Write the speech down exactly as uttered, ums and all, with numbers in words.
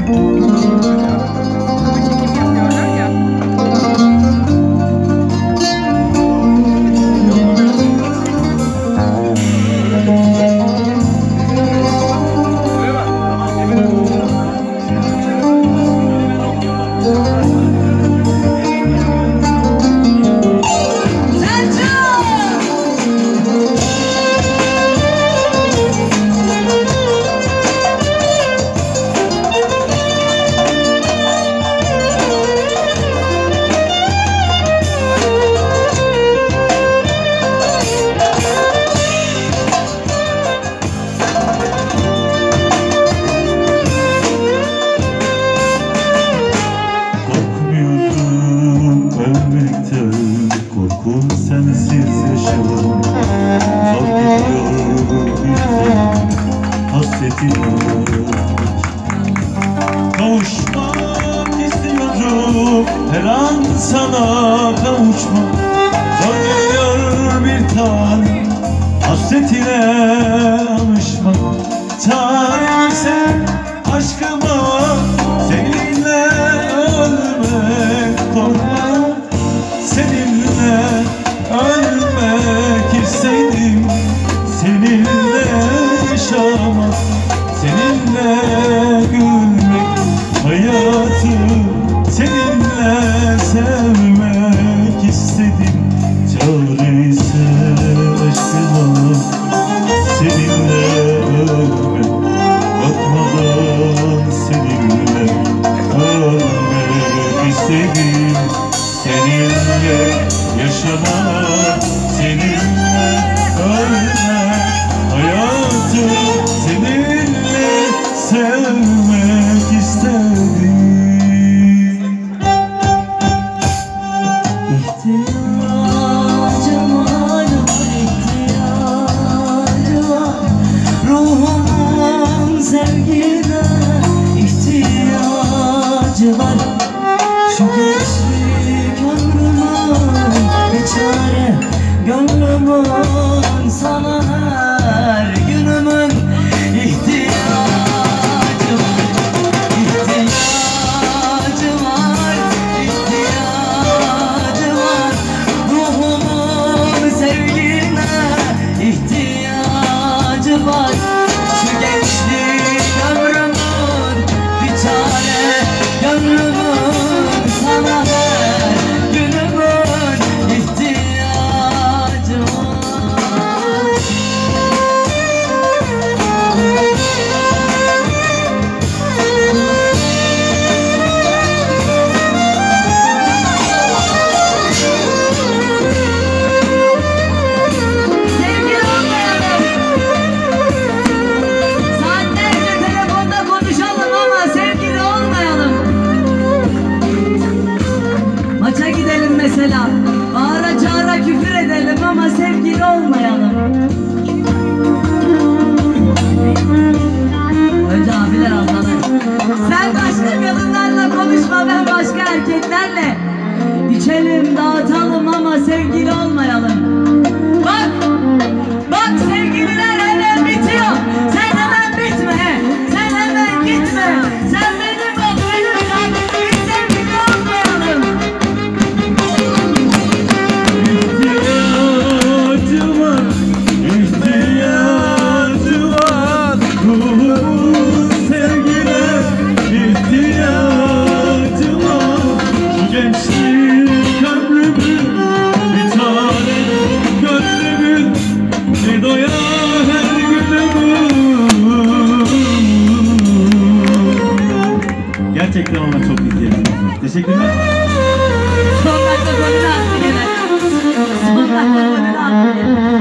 Korkum sensiz yaşamam. Zor gidiyor bizden hasretine. Kavuşmak istiyorum, her an sana kavuşmak. Zor geliyor bir tanem, hasretine alışmak. Çarem sen aşkıma, seninle ölmek korkma. Seninle ölmek istedim, seninle yaşamak, seninle gülmek, hayatı seninle sevmek istedim. Çaresi aşkıma, seninle ölmek, bakmadan seninle ölmek istedim. Seninle yaşamak, seninle ölmek, hayatı seninle sevmek istedim. İhtiyacım var, ihtiyacım var. Ruhumun sevgine ihtiyacı var. Şu gençlik ömrümün bir çare, gönlümün sana her günümün ihtiyacı var. İhtiyacı var, ihtiyacı var. Ruhumun sevgine ihtiyacı var. Şu gençlik ömrümün bir çare, gönlümün sana her günümün ihtiyacı var. Sevgili olmayalım, saatlerce telefonda konuşalım ama sevgili olmayalım. Maça gidelim mesela, bağıra çağıra küfür edelim ama sevgili olmayalım. Önce abiler ablalar, sen başka kadınlarla konuşma, ben başka erkeklerle. İçelim dağıtalım ama sevgili olmayalım. Bak, bak sevgililer hemen bitiyor. Sen hemen bitme, sen hemen gitme. Sen benim ol, benim ol, biz sevgili olmayalım. İhtiyacı var, ihtiyacı var. Ruhumun sevgine ihtiyacı var. Şu gençlik ömrümün bir tane, gönlümün bir doya her günümün. Gerçekten ona çok ihtiyacım var. Teşekkürler. Son dakika golünü attı gene. Son dakika golünü attı gene.